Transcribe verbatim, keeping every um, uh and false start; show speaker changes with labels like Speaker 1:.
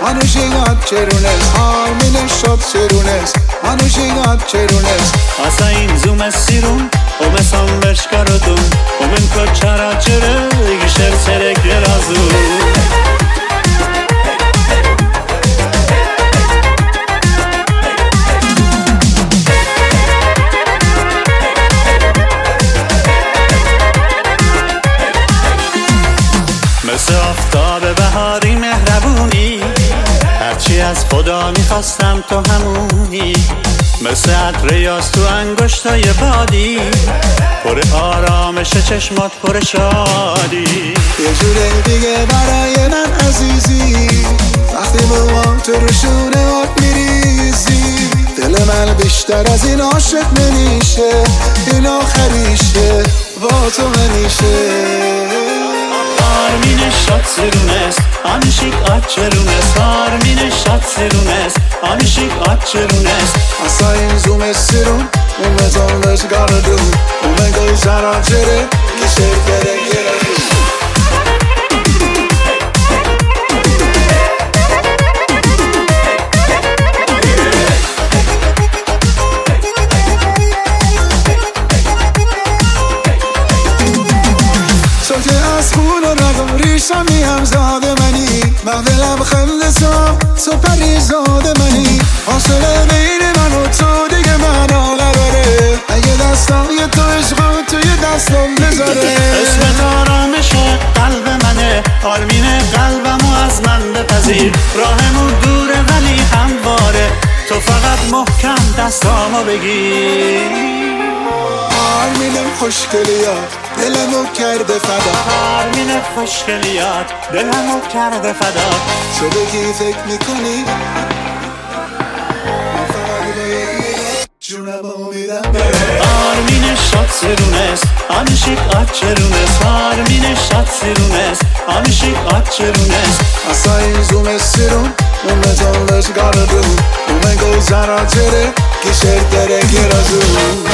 Speaker 1: Anushigat cherunes Armine shot cherunes Anushigat cherunes
Speaker 2: Asayin zume sirun Ome sambesh karodum Omen ko chara chere Gişer serek gerazu مثل آفتاب بهاری مهربونی هرچی از خدا میخواستم تو همونی مثل عطر یاس تو انگشتای بادی پر آرامش چشمات پر شادی
Speaker 1: یه جوره دیگه برای من عزیزی وقتی موام تو روشونه آب میریزی دل من بیشتر از این عاشق نمیشه این آخریشه با تو همیشه
Speaker 2: Armine shot sirunes, anishik atcherunes Armine shot sirunes, anishik atcherunes
Speaker 1: Asayin zume sirun, ume zonlesh garadum Ume goy zara chere, kisher kere geradum ریشمی هم زاده منی مغد لبخند تو تو پریزاده منی حاصله بین من و تو دیگه معنا نداره اگه دستای تو عشق توی دستم بذاره
Speaker 2: اسمت آرامش قلب منه آرمین قلبمو از من بپذیر راهمون دوره ولی همواره تو فقط محکم دستامو بگیر
Speaker 1: آرمینم خوشگلیات دلمو کرده فدا
Speaker 2: آرمین خوشگلیات دلمو کرده فدا
Speaker 1: تو بگی فکر میکنی جونمو میدم
Speaker 2: آرمین شات سیرونس آنشیک آچرونس آرمین شات سیرونس آنشیک آچرونس
Speaker 1: Asayin zume sirun Ume zonlesh garadum Ume goy zara chere Kisher kere gerazum